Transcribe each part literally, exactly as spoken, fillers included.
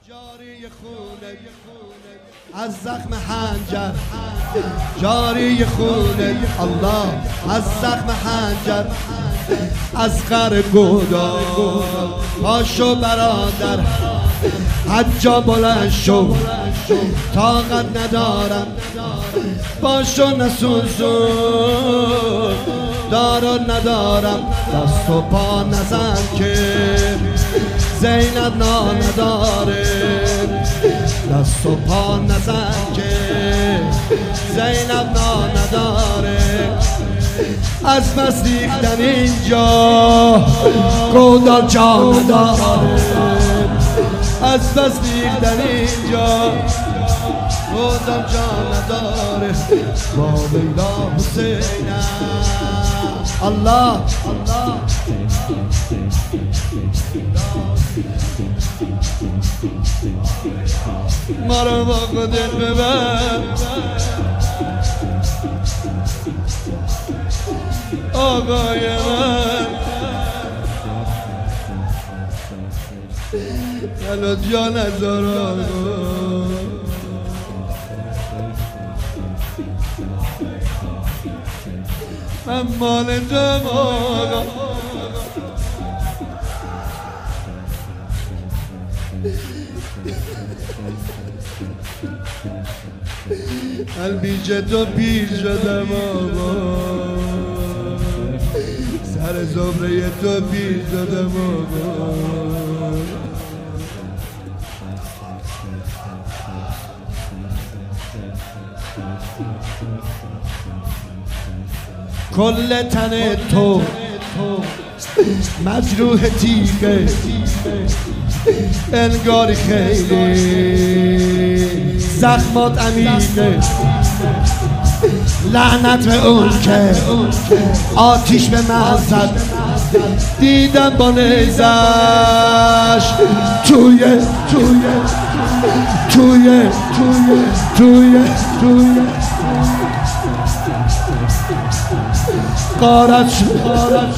جاری خونه از زخم حنجر، جاری خونه الله از زخم حنجر، از قر گودا پاشو برادر، حجا بلند شو طاقت ندارم، پاشو نسوزون دارو ندارم، دست و پا نزن که زینب نا نداره، دست و پا نزن که زینب نا نداره، از بس ریختن اینجا گودال جا نداره، از بس ریختن اینجا گودال جا نداره، با ویلا حسینم الله الله ما رو با خودت ببر آقای من، دلت جا نذار آقا، من مال تو آقا، البیجه تو پیر شدم آقا، سر زمره تو پیر شدم آقا، کل تن تو مجروح تیغه، انگار خیلی زخمات عمیقه، لعنت به اون که آتیش به من زد، دیدم با نیزش توی توی توی توی توی توی قارت شد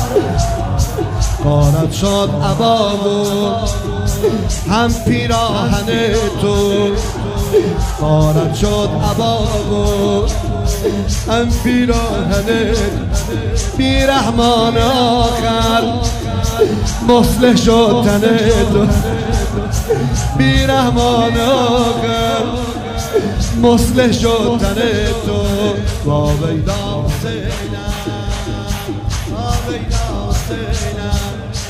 قارت شد عبامو هم پیراهن تو، قارت شد عبامو هم پیراهن، بیرحمان آخر مصلح شد تن تو، بیرحمان آخر مصلح شد تن تو، با ویلا حسینم با ویلا حسینم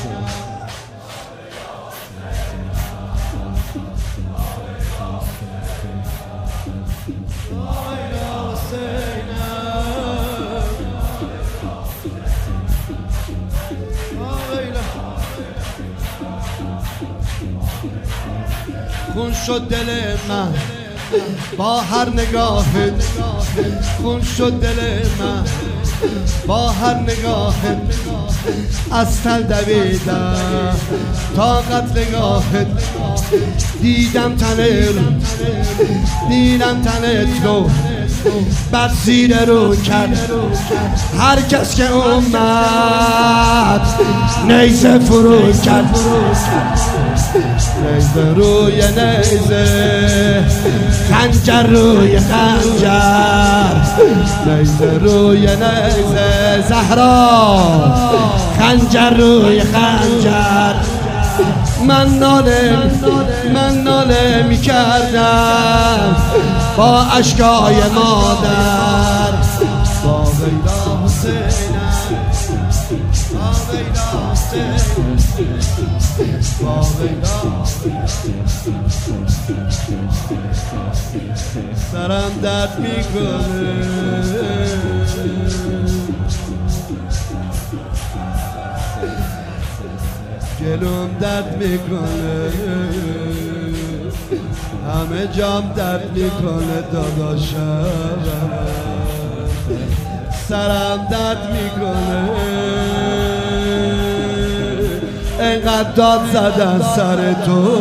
خون شد دل من با هر نگاهت، خون شد دل من با هر نگاهت، از تل دویدم تا قتلگاهت، دیدم تنت دیدم تنت رو بعد زیر رو کرد، هر کس که اومد نیزه فرو کرد، نیزه روی نیزه خنجر روی خنجر، نیزه روی نیزه زهرا خنجر روی خنجر، من ناله من ناله می کردم با اشکای مادر، با ویلا حسینم با ویلا حسینم با ویلا، سرم درد میکنه گلوم درد میکنه، همه جام درد میکنه داداشم، سرم درد میکنه، اینقدر داد زدن سر تو،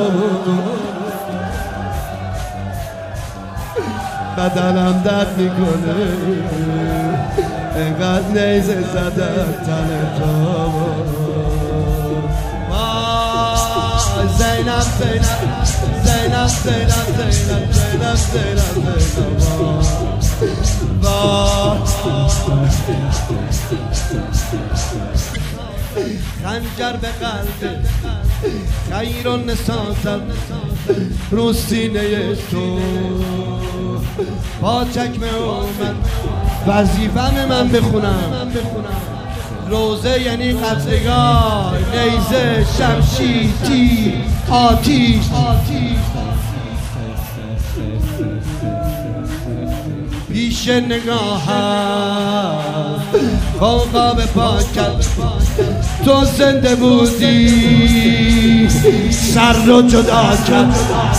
بدنم درد میکنه، اینقدر نیزه زدن تن تو، زینب زینب زینب زینب زینب زینب زینب زینب وای خنجر به قلب خیر و نسازم رو سینه تو با چکمه اومد وظیفم من بخونم روزه یعنی قطعگاه نیزه شمشیر تیر آتیش پیش نگاهم خواب پاکت تو زنده بودی سر رو جدا کرد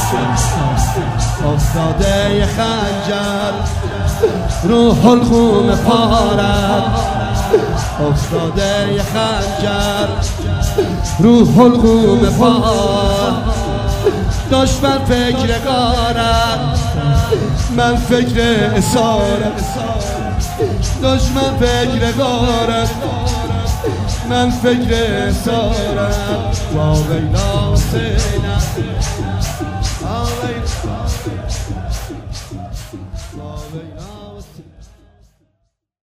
افتاده ی خنجر رو حلقوم پارت افتاده ی خنجر رو حلقوم پارت دشمن فکر غارت من فکر اسارت دشمن فکر غارت من فکر اسارت وا ویلا سینم وا ویلا